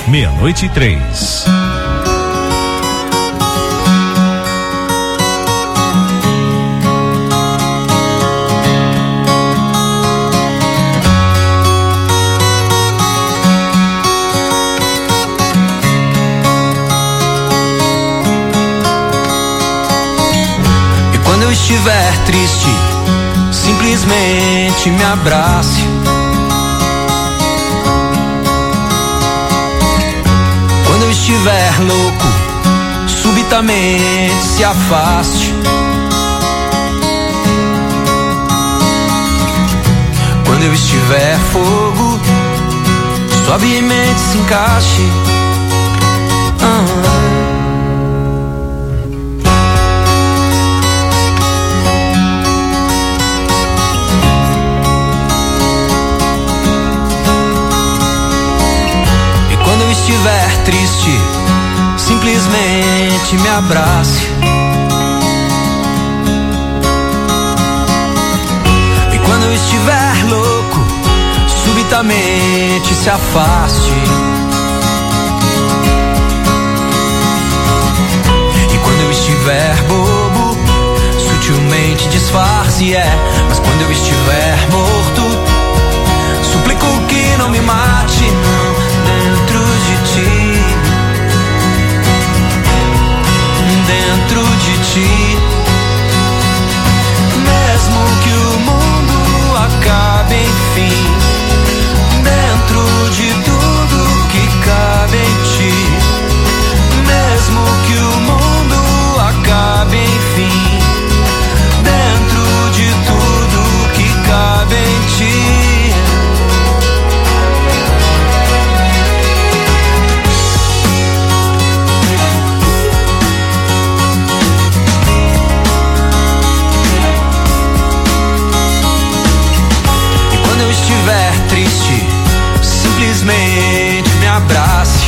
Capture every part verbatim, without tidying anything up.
meia-noite e três. E quando eu estiver triste, simplesmente me abrace. Quando eu estiver louco, subitamente se afaste. Quando eu estiver fogo, suavemente se encaixe. Ah. Quando eu estiver triste, simplesmente me abrace. E quando eu estiver louco, subitamente se afaste. E quando eu estiver bobo, sutilmente disfarce, é. Mas quando eu estiver morto, suplico que não me mate, não. Dentro de ti, dentro de ti, mesmo que o mundo acabe enfim, dentro de tudo que cabe em ti, mesmo que o mundo acabe enfim, dentro de tudo que cabe em ti. Estiver triste, simplesmente me abrace.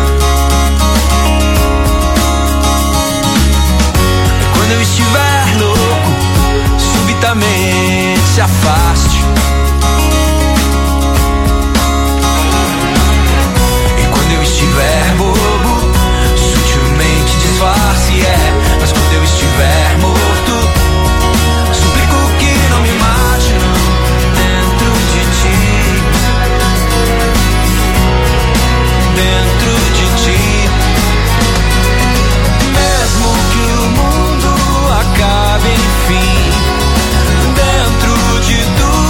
Quando eu estiver louco, subitamente se afaste. E quando eu estiver bobo, sutilmente disfarce, é. Mas quando eu estiver morto, suplico que não me mate, não. Dentro de ti, mesmo que o mundo acabe enfim, dentro de tudo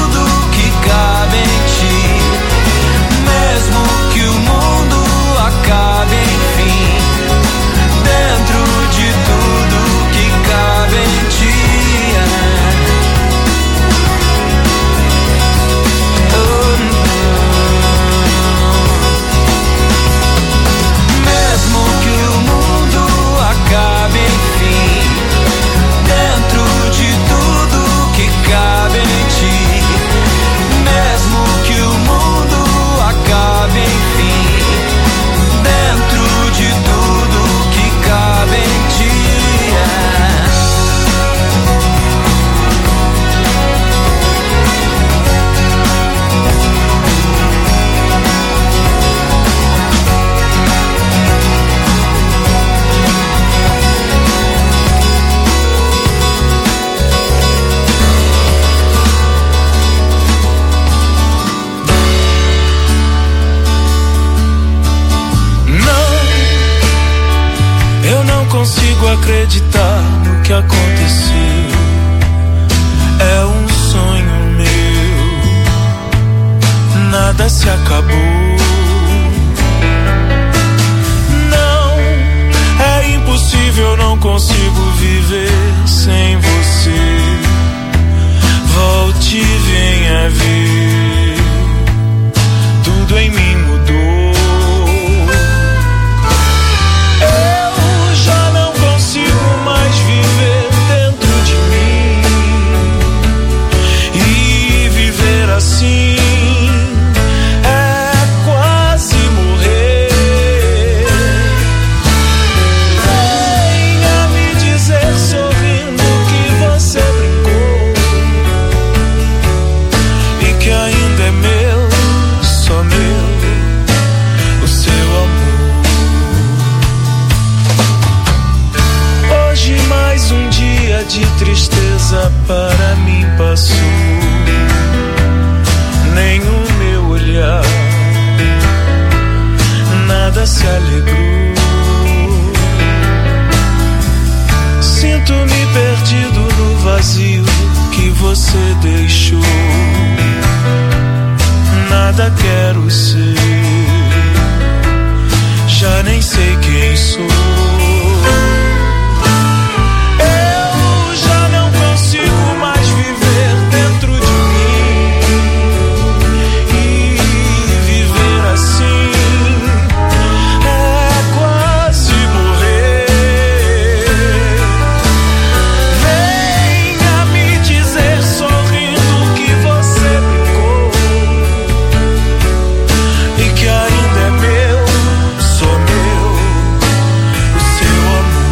Sinto-me perdido no vazio que você deixou. Nada quero ser, já nem sei quem sou. Eu já não consigo mais viver dentro de mim, e viver assim é quase morrer. Venha me dizer sorrindo que você brincou e que ainda é meu, sou meu, o seu amor.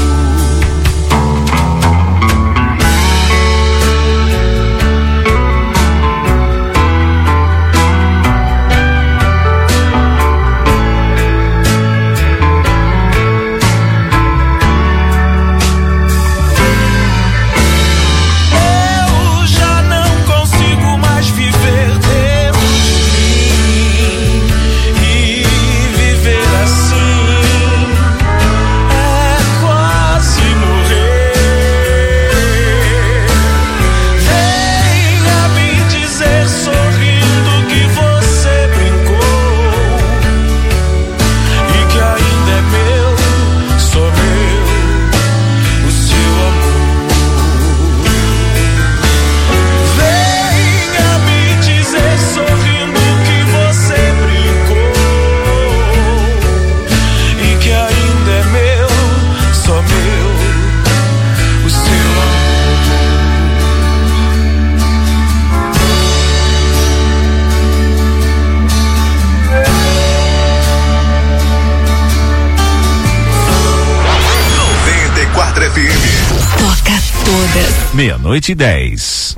Eu já não consigo mais viver dentro de mim, e viver assim é quase morrer. Venha me dizer sorrindo que você brincou e que ainda é meu, sou meu, o seu amor. Venha me dizer sorrindo que você brincou e que ainda é meu, só meu, o seu amor. noventa e quatro F M. Toca todas. Meia-noite e dez.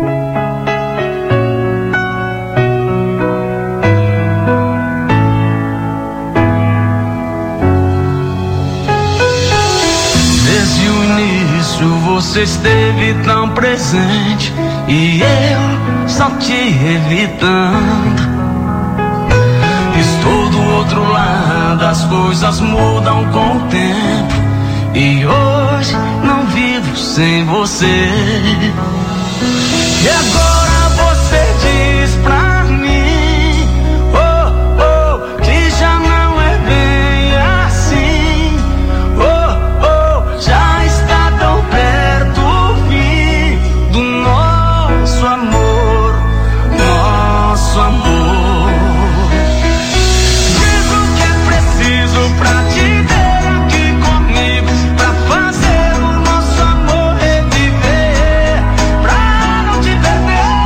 Desde o início você esteve tão presente e eu só te evitando. Estou do outro lado, as coisas mudam com o tempo e hoje não vivo sem você. E agora você diz pra mim, oh, oh, que já não é bem assim. Oh, oh, já está tão perto o fim do nosso amor, nosso amor. Diz o que é preciso pra te ter aqui comigo, pra fazer o nosso amor reviver, pra não te perder.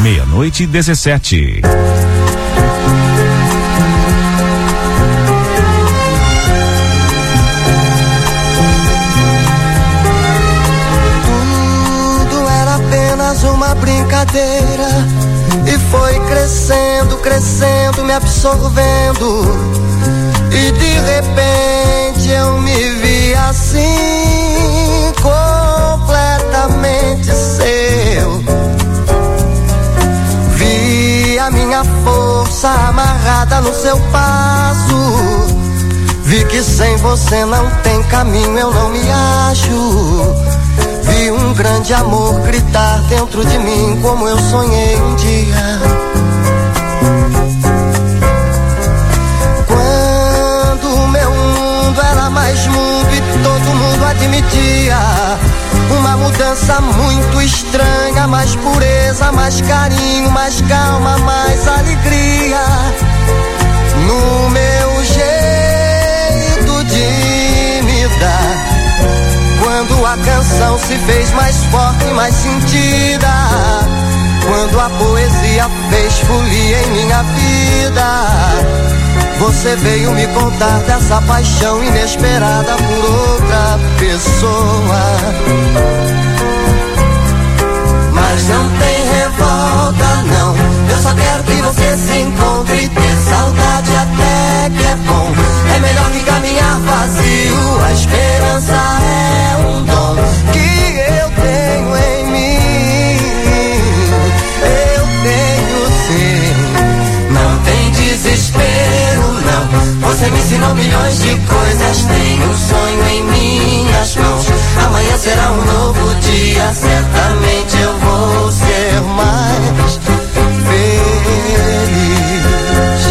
meia-noite e dezessete. Tudo era apenas uma brincadeira e foi crescendo, crescendo, me absorvendo. E de repente eu me vi assim, completamente seu. Vi a minha força amarrada no seu passo. Vi que sem você não tem caminho, eu não me acho. Vi um grande amor gritar dentro de mim como eu sonhei um dia. Era mais mundo e todo mundo admitia uma mudança muito estranha, mais pureza, mais carinho, mais calma, mais alegria no meu jeito de me dar. Quando a canção se fez mais forte, mais sentida, quando a poesia fez folia em minha vida, você veio me contar dessa paixão inesperada por outra pessoa. Mas não tem revolta não, eu só quero que você se encontre e ter saudade até que é bom. É melhor que caminhar vazio, a esperança é um dom que eu tenho em mim. Eu tenho sim, não tem desespero não. Você me ensinou milhões de coisas, tenho um sonho em minhas mãos. Amanhã será um novo dia, certamente eu vou ser mais feliz.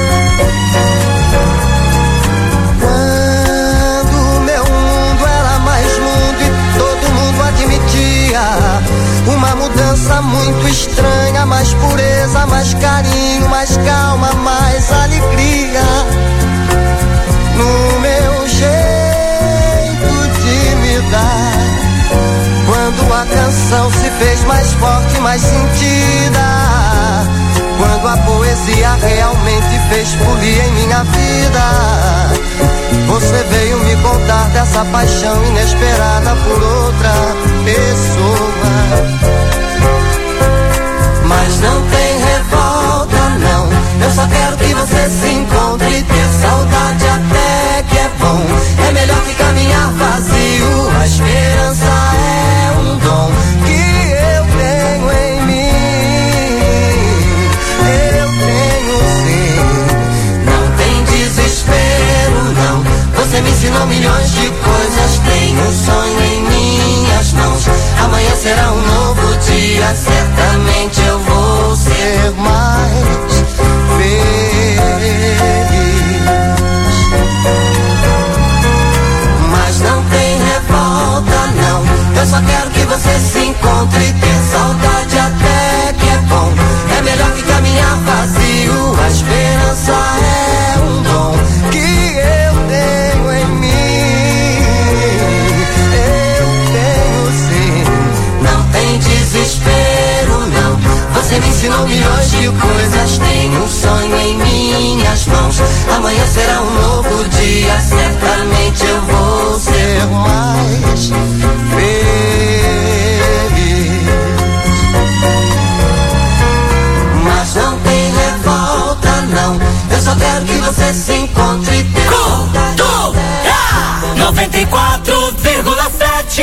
Quando meu mundo era mais mundo e todo mundo admitia uma mudança muito estranha, mais pureza, mais carinho, mais calma, mais alegria no meu jeito de me dar. Quando a canção se fez mais forte, mais sentida, quando a poesia realmente fez folia em minha vida, você veio me contar dessa paixão inesperada por outra pessoa. Mas não tem revolta não, eu só quero que você se encontre e ter saudade até que é bom. É melhor que caminhar vazio, a esperança é um dom que eu tenho em mim. Eu tenho sim, não tem desespero não. Você me ensinou milhões de coisas, tenho um sonho em minhas mãos. Amanhã será um novo dia, certamente eu vou ser mais feliz. Mas não tem revolta não, eu só quero que você se encontre e ter saudade até que é bom. É melhor que caminhar vazio, a esperança é um dom que eu tenho em mim. Eu tenho sim, não tem desespero não. Você me ensinou milhões de coisas, tenho um sonho em minhas mãos. Amanhã será um novo dia, certamente eu vou ser mais feliz. Mas não tem revolta não, eu só quero que você se encontre e ter Cultura noventa e quatro vírgula sete.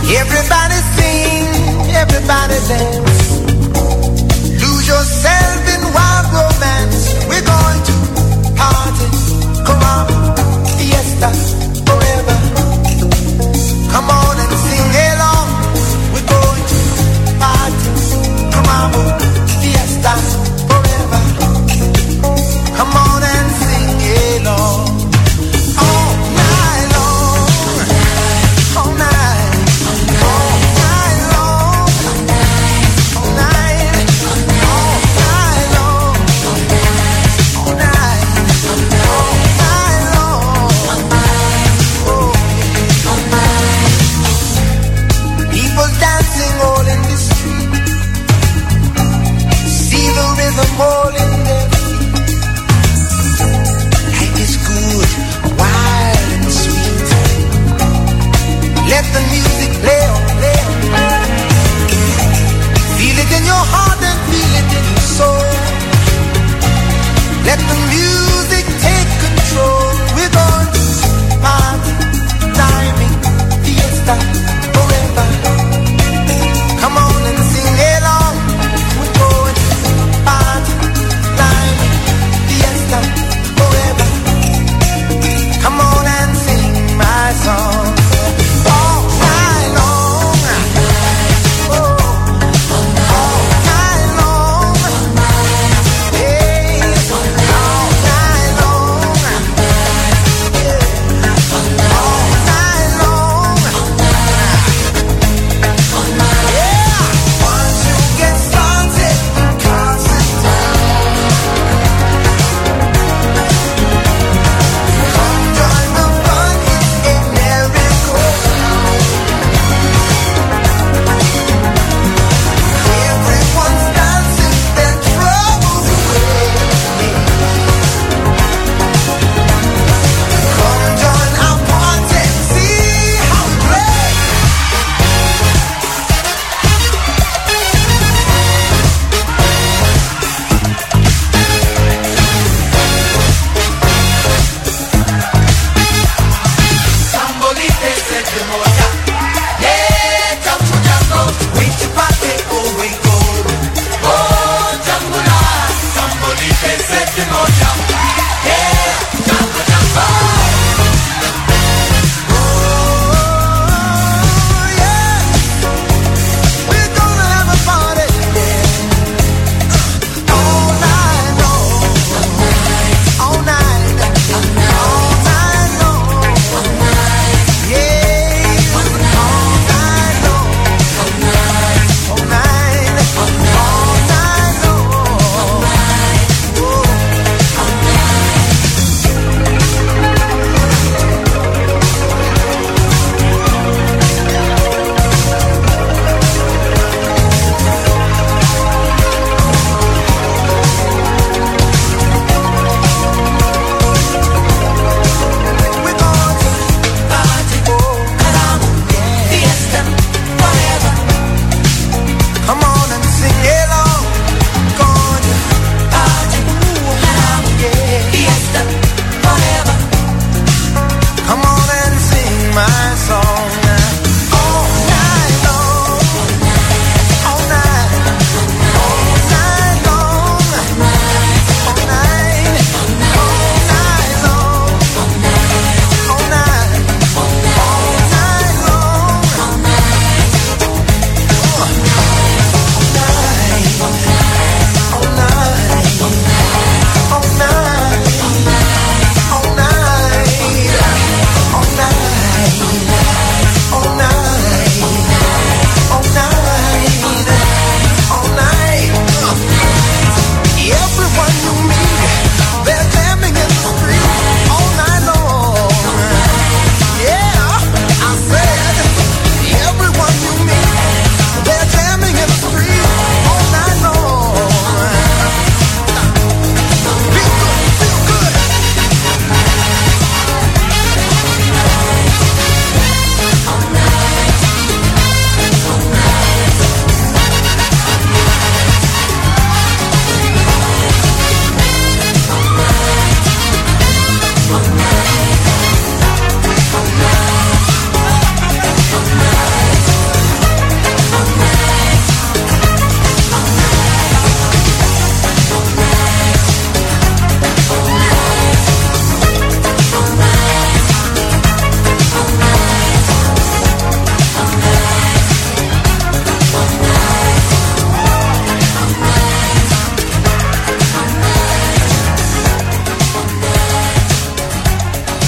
Everybody dance, lose yourself in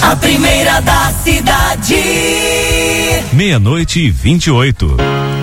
A primeira da cidade. Meia-noite e vinte e oito.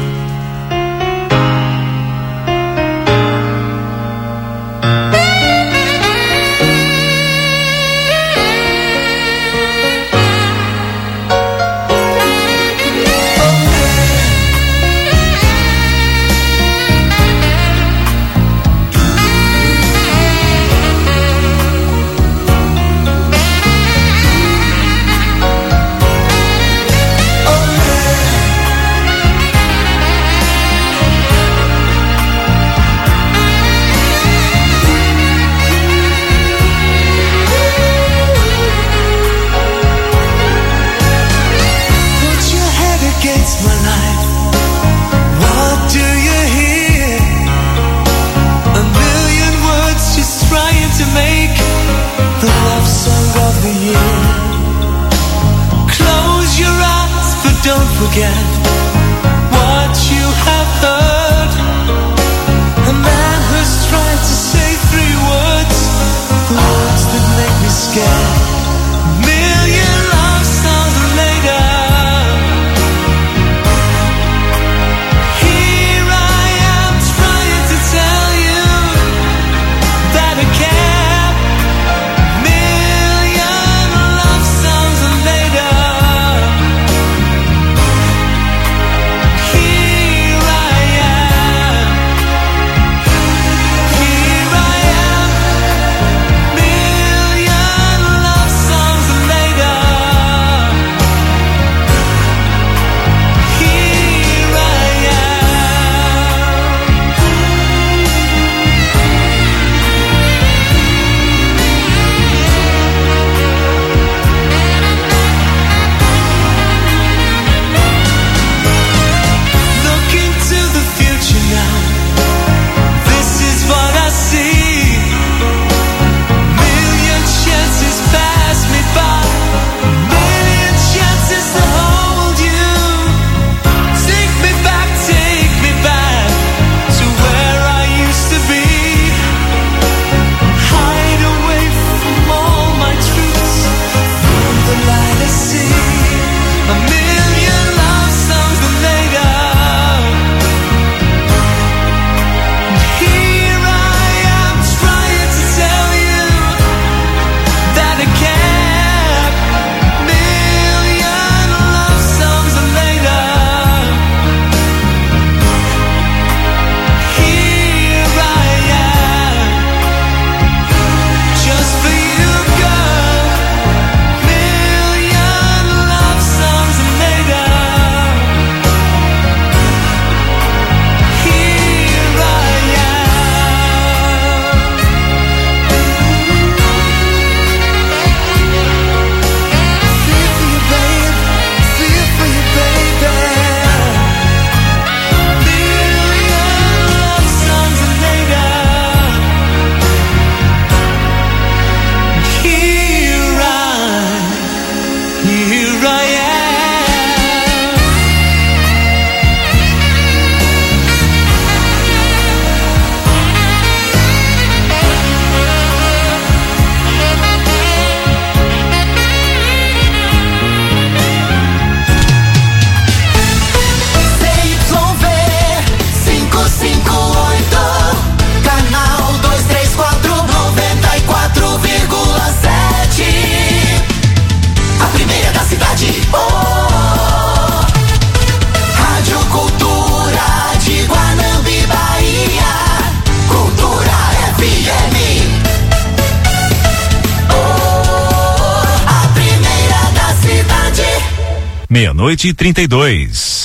Meia-noite e trinta e dois.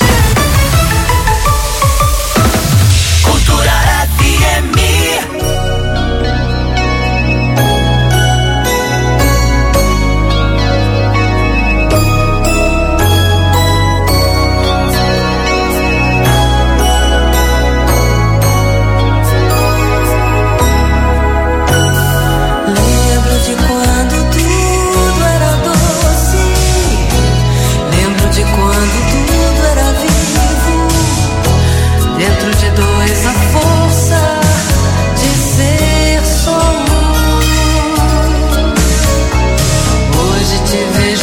Cultura F M. Lembro de quando tudo era doce. Lembro de quando tudo era vivo. Dentro de dois a força de ser só um. Hoje te vejo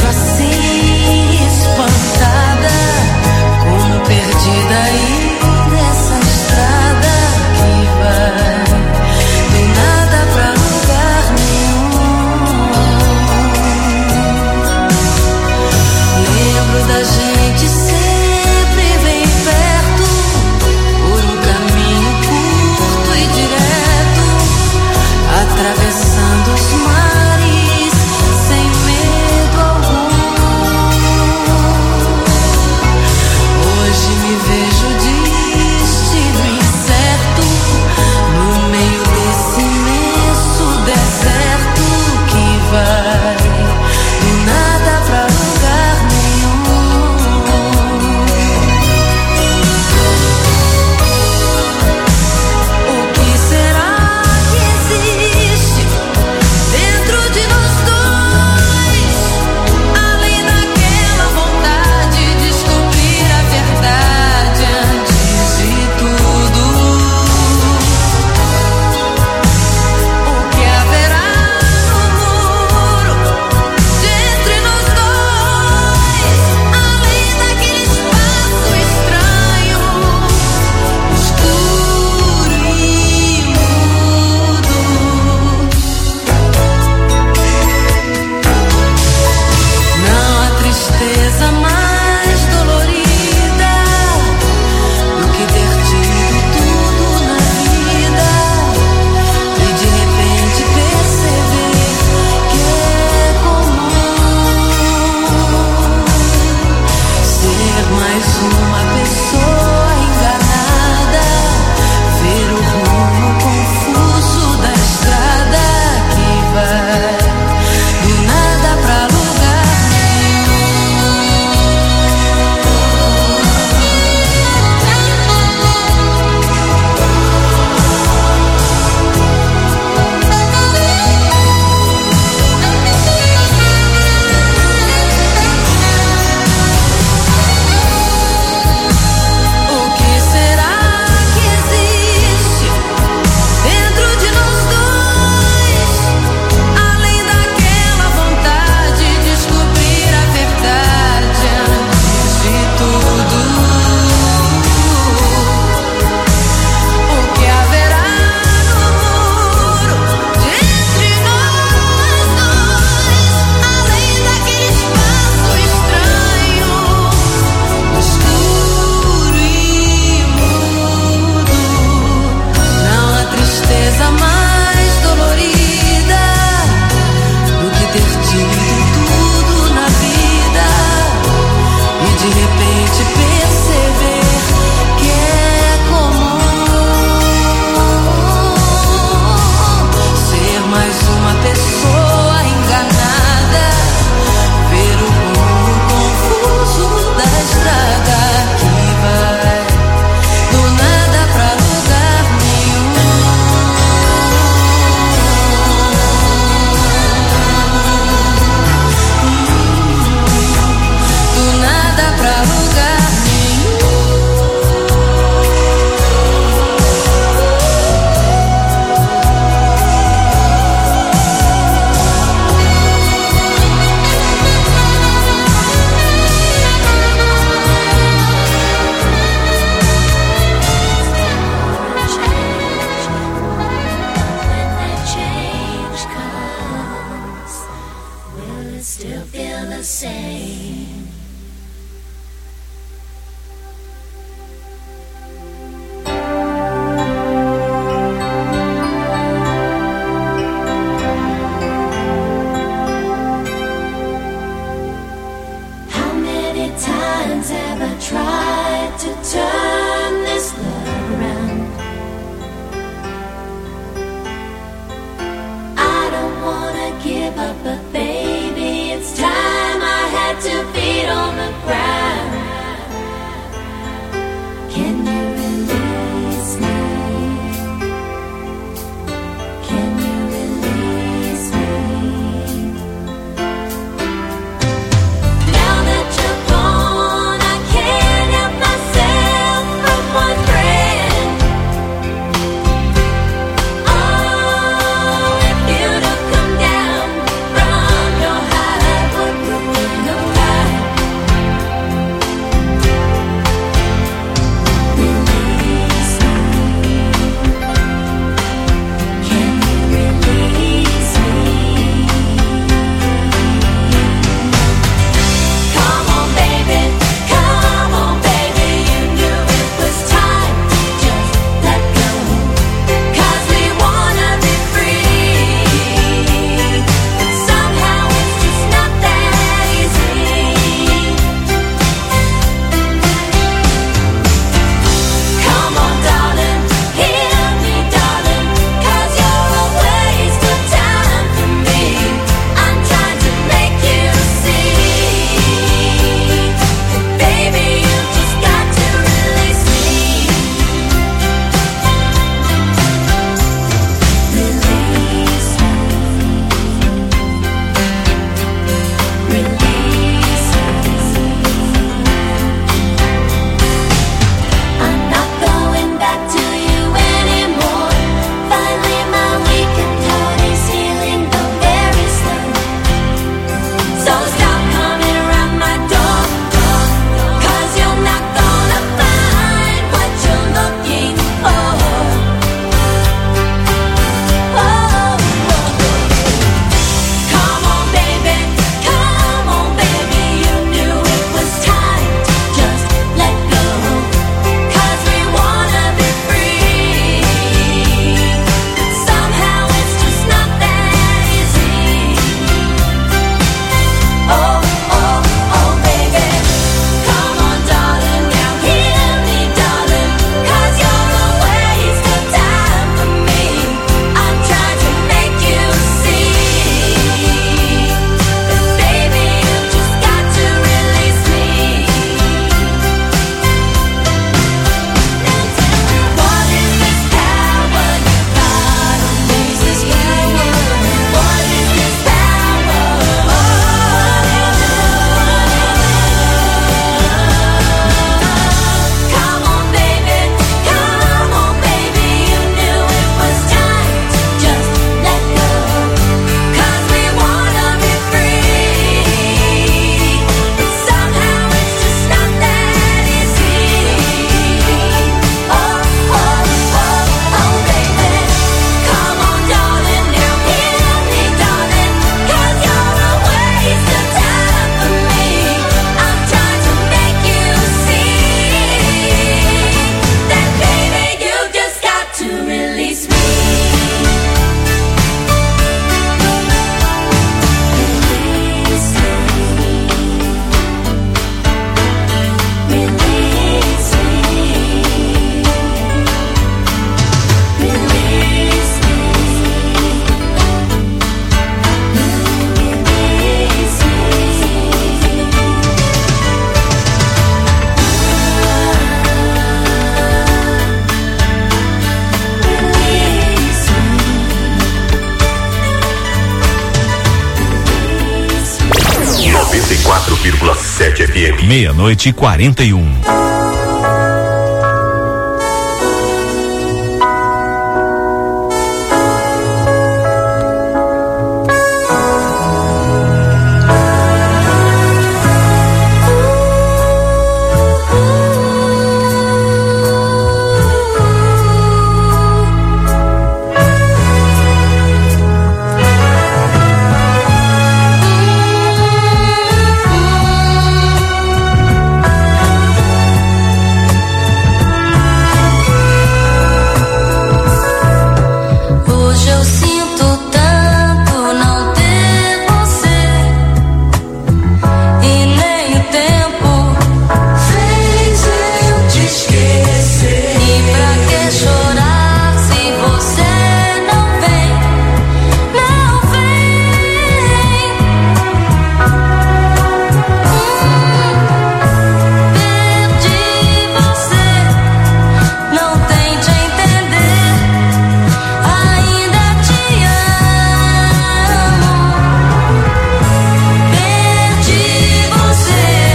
F M. Meia-noite e quarenta e um.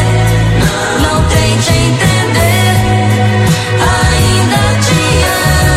Não tente entender, ainda te amo.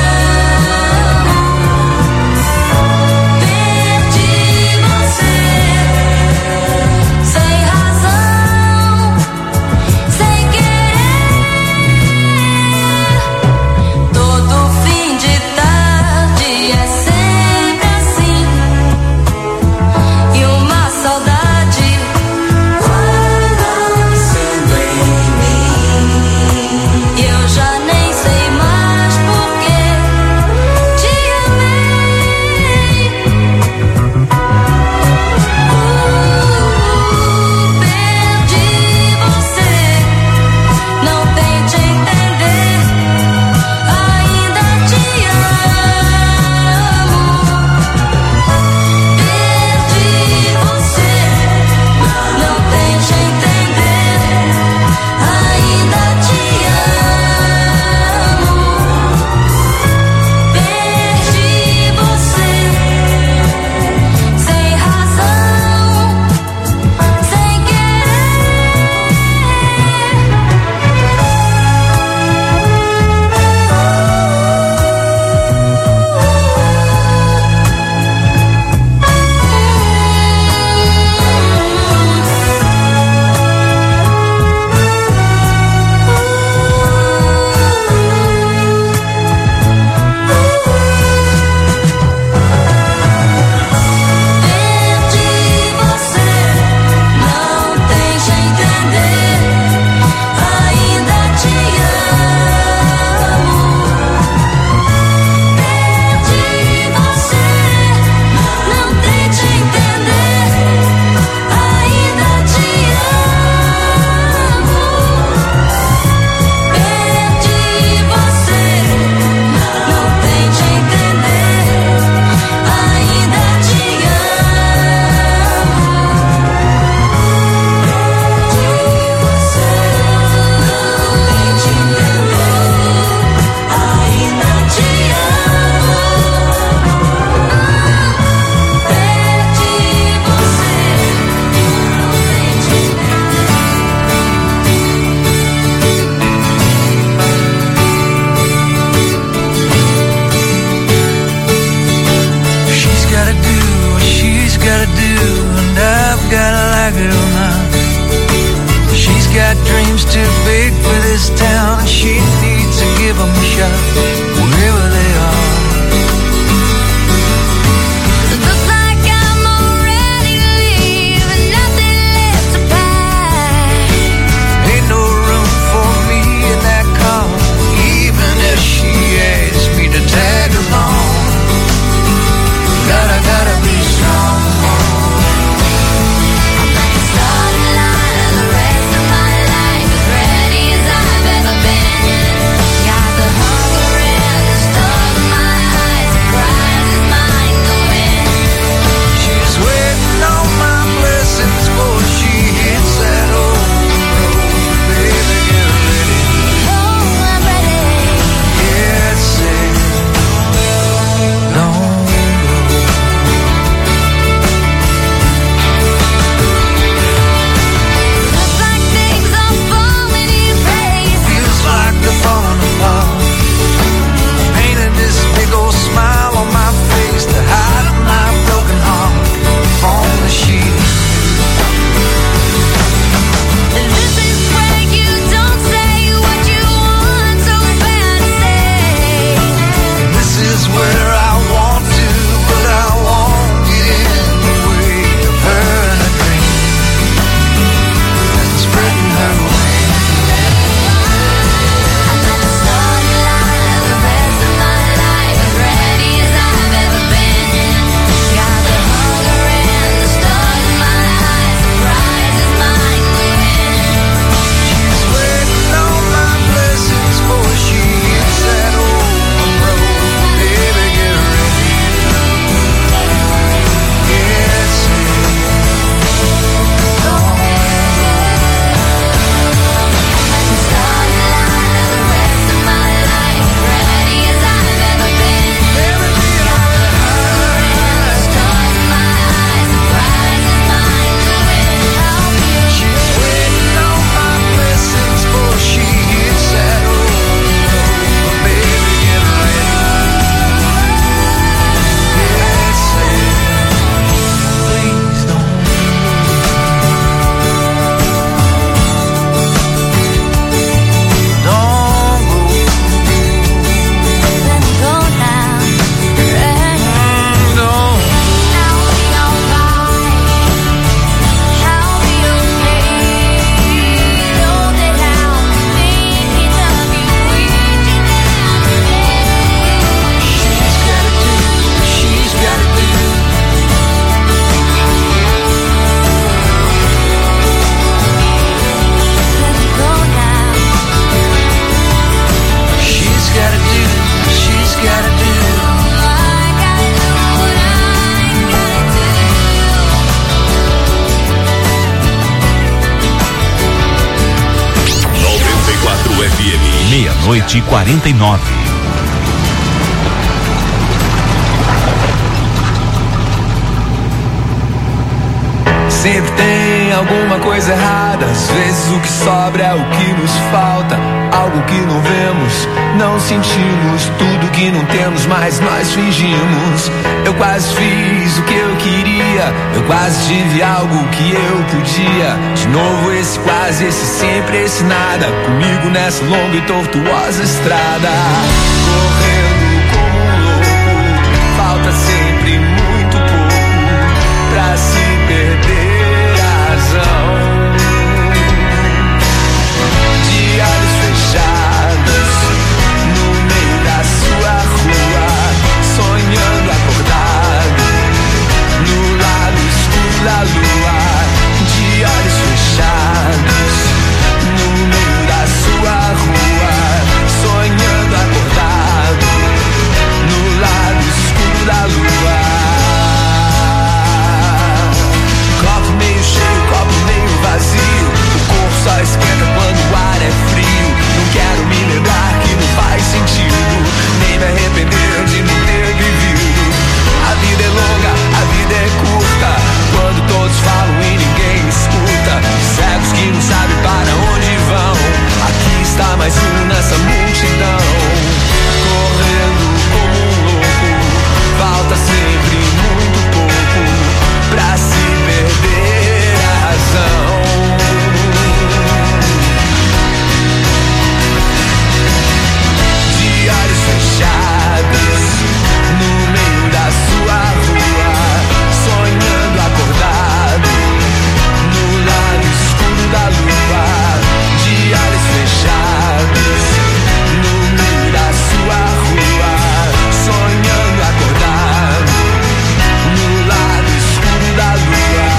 sete e quarenta e nove. Sempre tem alguma coisa errada. Às vezes o que sobra é o que nos falta. Algo que não vemos, não sentimos. Tudo que não temos, mas nós fingimos. Eu quase fiz o que eu queria. Eu quase tive algo que eu podia. De novo esse quase, esse sempre, esse nada. Comigo nessa longa e tortuosa estrada. Correndo como um louco. Falta sempre muito pouco pra se perder. De olhos fechados no meio da sua rua, sonhando acordado no lado escuro da lua. De olhos fechados no meio da sua rua, sonhando acordado no lado escuro da lua. Copo meio cheio, copo meio vazio. O corpo só esquenta quando o ar é frio. Não quero me lembrar que não faz sentido, nem me arrepender de não ter vivido. A vida é longa, a vida é curta. Quando todos falam e ninguém escuta. Cegos que não sabem para onde vão. Aqui está mais um nessa multidão. Correndo como um louco. Falta sempre muito pouco pra se perder a razão. De olhos fechados no meio da sua rua, sonhando acordado no lado escuro da lua. De olhos fechados no meio da sua rua, sonhando acordado no lado escuro da lua.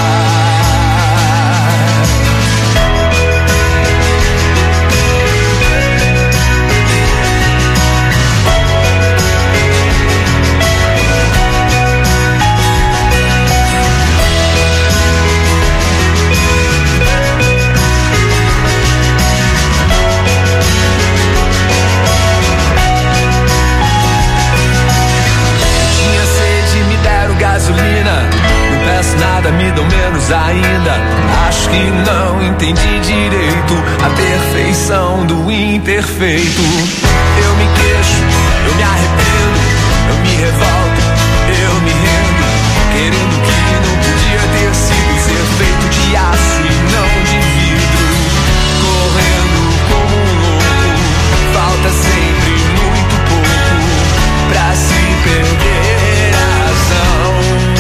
Gasolina, não peço nada, me dão menos ainda. Acho que não entendi direito a perfeição do imperfeito. Eu me queixo, eu me arrependo, eu me revolto, eu me rendo, querendo que não podia ter sido ser feito de aço e não de vidro. Correndo como um louco, falta sempre muito pouco pra se perder a razão.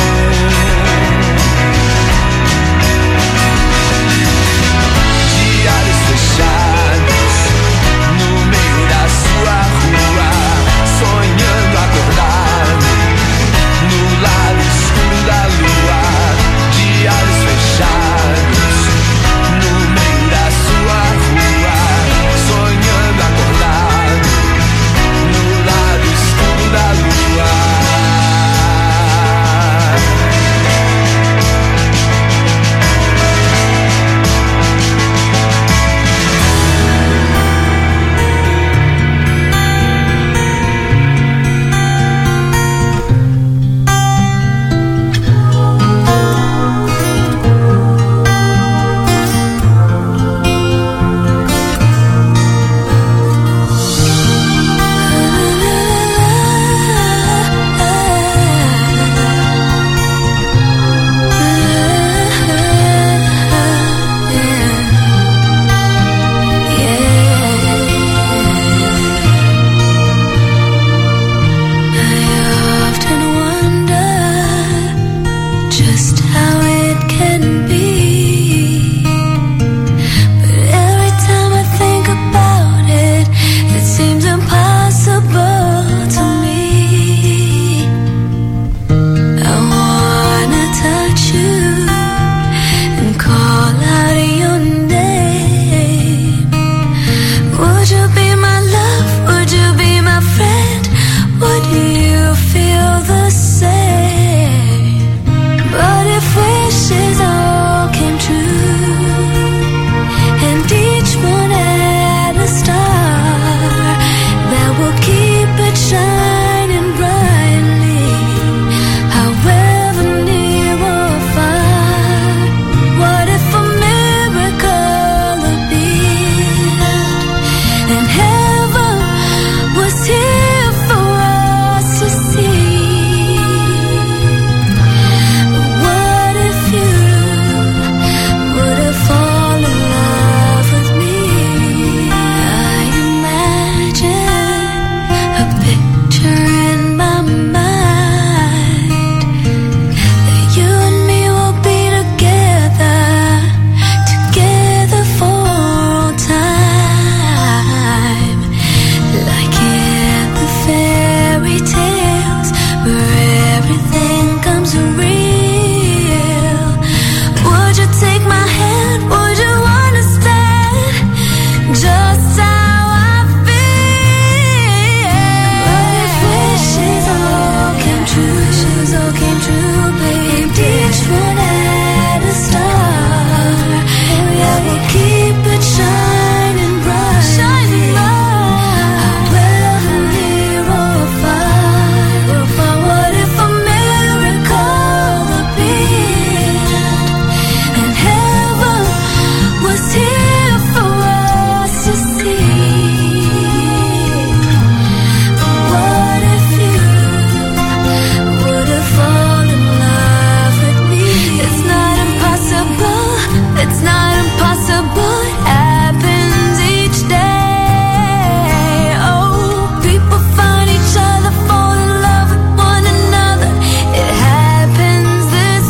De olhos fechados no meio da sua rua, sonhando fairy tales where everything comes real. Would you take my hand? Would you understand just how I feel? But if wishes all came true, wishes all came true, baby, each one had a star. I will keep it shining bright, shining bright. Whether near or far, or far. What if a miracle appeared and heaven was here for us to see? What if you would have fallen in love with me? It's not impossible. It's not impossible. It happens each day. Oh, people find each other, fall in love with one another. It happens this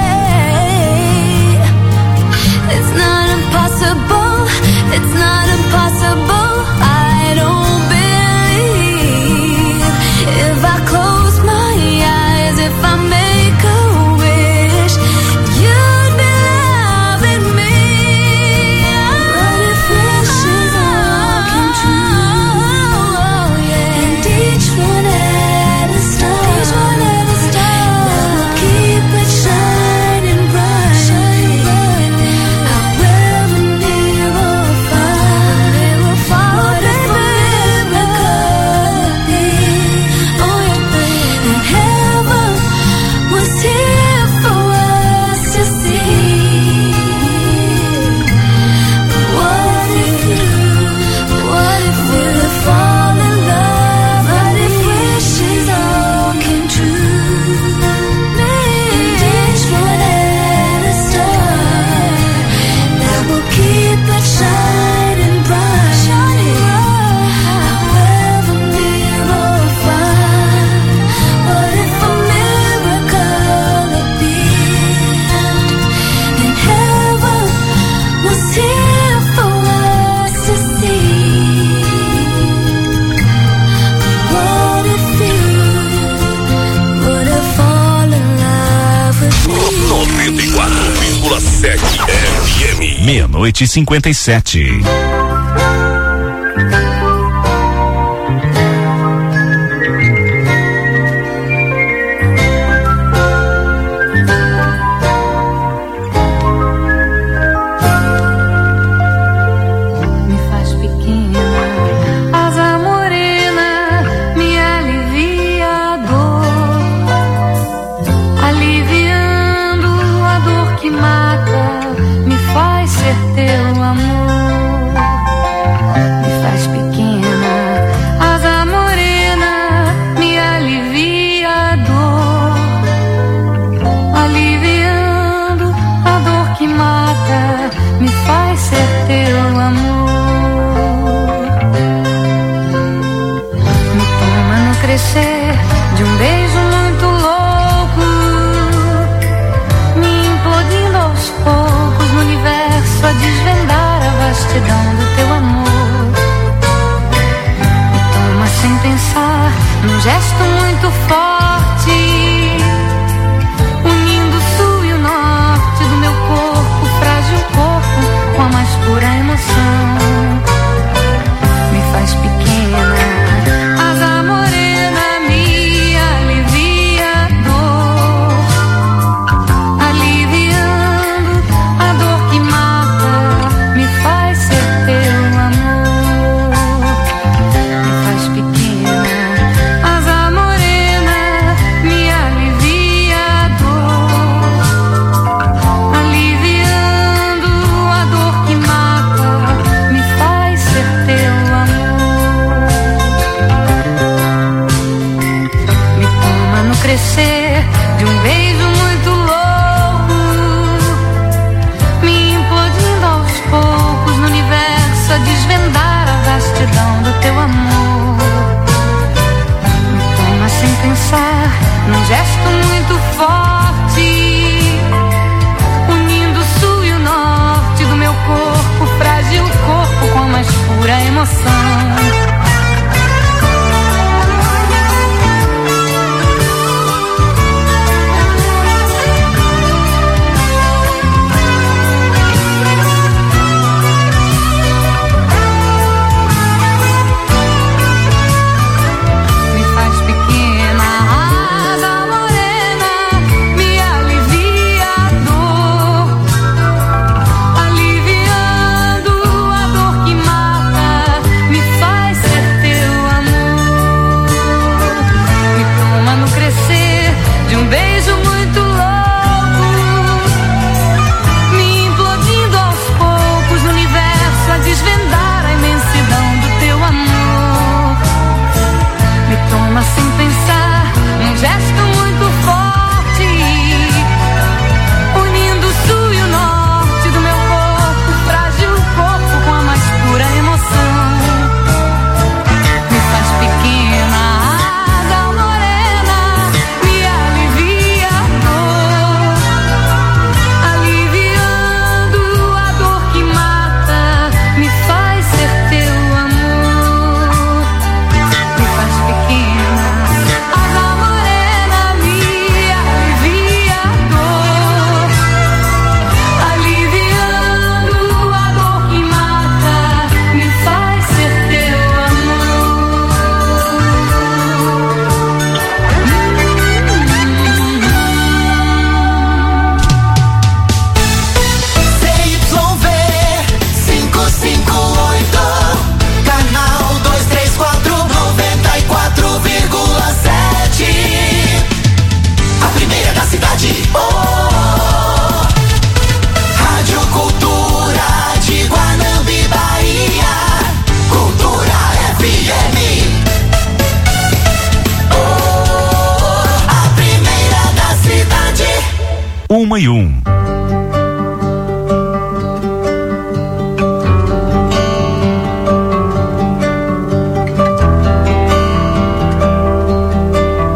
way. It's not impossible. It's not impossible. I don't believe. If I close my eyes, if I make a wish, you'd be loving me. But if wishes all came true, and each one had a star, each one had a star, that will keep it shining bright, shining bright. However near or far, near or far. What if a miracle appeared? Oh yeah, and heaven was here for us to see. What if you, what if we would fall in love? What if wishes all came true? And each one had a star that will keep it shining bright, shining bright. However near or far. What if a miracle appeared and heaven was here for us to see? What if you would have fallen in love with me? noventa e quatro vírgula sete F M. Meia-noite e cinquenta e sete. Me faz pequena, asa morena, me alivia a dor, aliviando a dor que mata, me faz ser teu amor. Me faz pequena, asa morena, me alivia a dor, aliviando a dor que mata, me faz ser teu amor. Me toma no crescer de um beijo muito louco, me implodindo aos poucos no universo a desvendar a vastidão do teu amor. Me toma sem pensar num gesto muito forte, unindo o sul e o norte do meu corpo, frágil corpo, com a mais pura emoção. Me faz pequena, asa morena, me alivia a dor, aliviando a dor que mata, me faz ser teu amor. Me faz pequena, asa morena, me alivia a dor, aliviando a dor que mata, me faz ser teu amor. Me toma no crescer de um beijo muito louco, me implodindo aos poucos no universo a desvendar a vastidão do teu amor. Me toma sem pensar num gesto muito forte, unindo o sul e o norte do meu corpo, frágil corpo, com a mais pura emoção. sem pensar, um gesto muito forte, unindo o sul e o norte do meu corpo, frágil corpo com a mais pura emoção. Me faz pequena, água morena, me alivia a dor, aliviando a dor que mata, me faz ser teu amor. Me faz pequena, água morena, me alivia a dor, aliviando a dor que mata, me faz ser teu amor. C Y V cinco cinco oito, canal dois três quatro, noventa e quatro vírgula sete. A primeira da cidade. Oh, Rádio Cultura de Guanambi, Bahia. Cultura F M. Oh, a primeira da cidade. Uma e um.